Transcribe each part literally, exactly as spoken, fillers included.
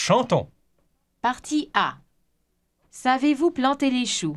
chantons. Partie A. Savez-vous planter les choux?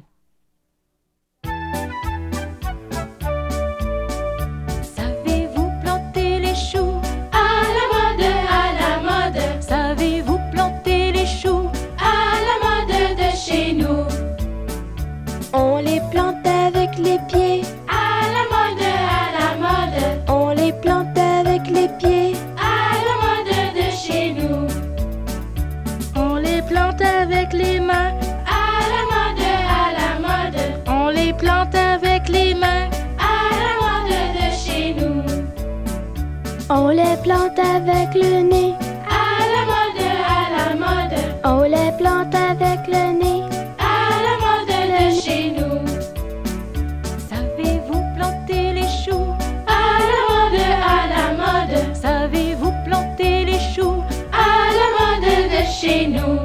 Savez-vous planter les choux? À la mode, à la mode. Savez-vous planter les choux? À la mode de chez nous. On les plante avec les pieds. À la mode, à la mode. On les plante avec les pieds. À la mode de chez nous. On les plante avec les mains. À la mode, à la mode. On les plante avec les mains. À la mode de chez nous. On les plante avec le nez. À la mode, à la mode. On les plante avec le nez. À la mode de chez nous. Savez-vous planter les choux? À la mode, à la mode. Savez-vous planter les choux? À la mode de chez nous.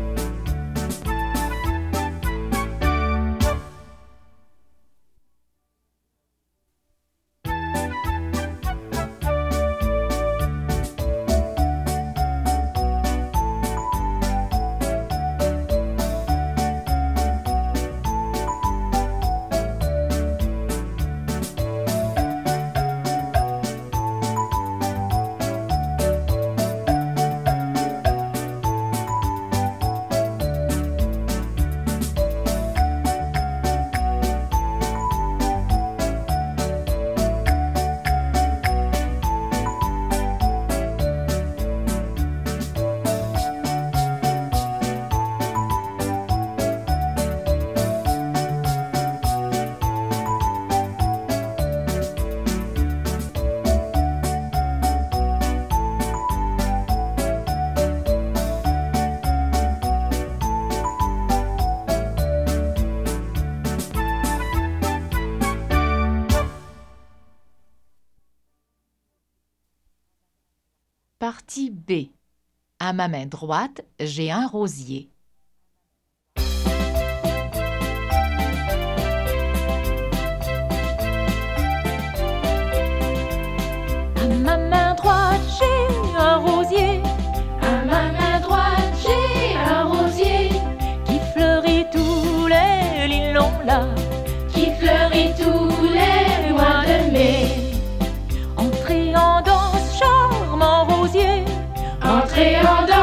Partie B. À ma main droite, j'ai un rosier. À ma main droite, j'ai un rosier À ma main droite, j'ai un rosier qui fleurit tous les lions là. qui fleurit tous les mois de mai. Entrez en danse, charmant rosier. Entrez en danse.